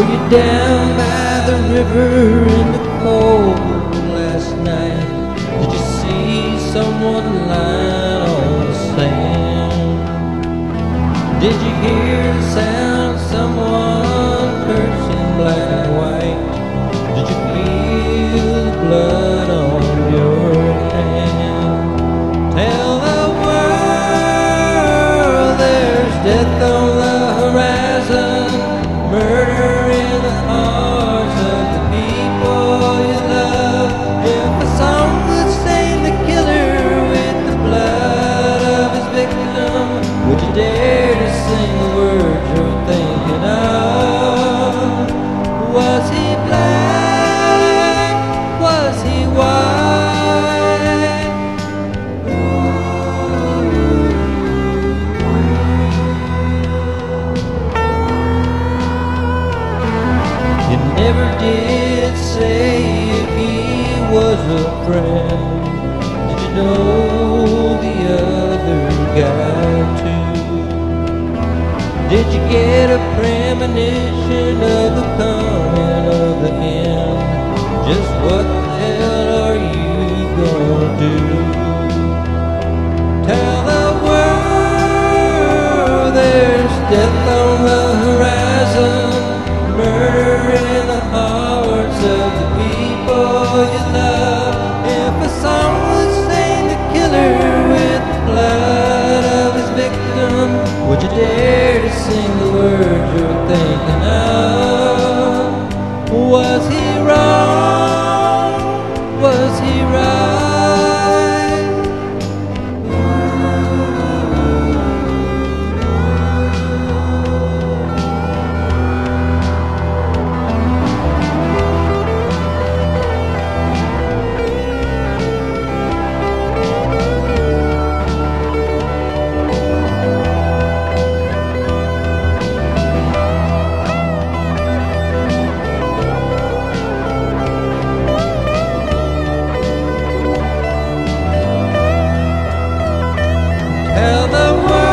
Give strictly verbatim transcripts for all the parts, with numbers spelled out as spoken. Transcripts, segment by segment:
Were you down by the river in the cold last night? Did you see someone lying on the sand? Did you hear the sound of someone cursing black and white? Did you feel the blood on your hand? Tell the world there's death on the horizon, murder in the hearts of the people you love. If a song would stain the killer with the blood of his victim, would you dare to sing the words you're thinking of? Was he black? Was he white? You never did say if he was a friend. Did you know the other guy too? Did you get a premonition of the coming of the end? Just what the hell are you gonna do? Tell the world there's death on the horizon, murder in the hearts of the people you love. If a song would stain the killer with the blood of his victim, would you dare to sing the words you're thinking of? Was he wrong? Was he right? Tell the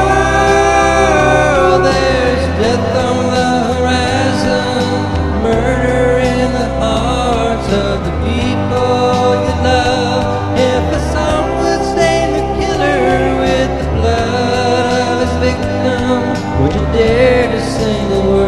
world there's death on the horizon, murder in the hearts of the people you love. If a song would stain the killer with the blood of his victim, would you dare to sing the words